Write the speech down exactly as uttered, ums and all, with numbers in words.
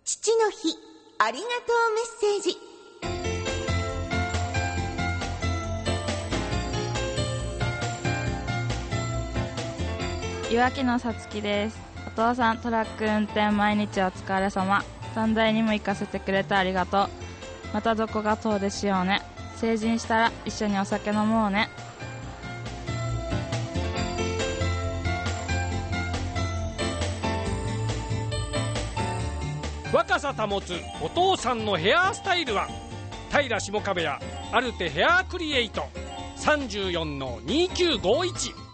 父の日ありがとうメッセージ。 いわきのさつきです。お父さん、トラック運転毎日お疲れ様。短大にも行かせてくれてありがとう。またどこが遠出しようね。成人したら一緒にお酒飲もうね。 若さ保つお父さんのヘアスタイルは平下壁やアルテヘアクリエイト さんじゅうよんのにきゅうごいち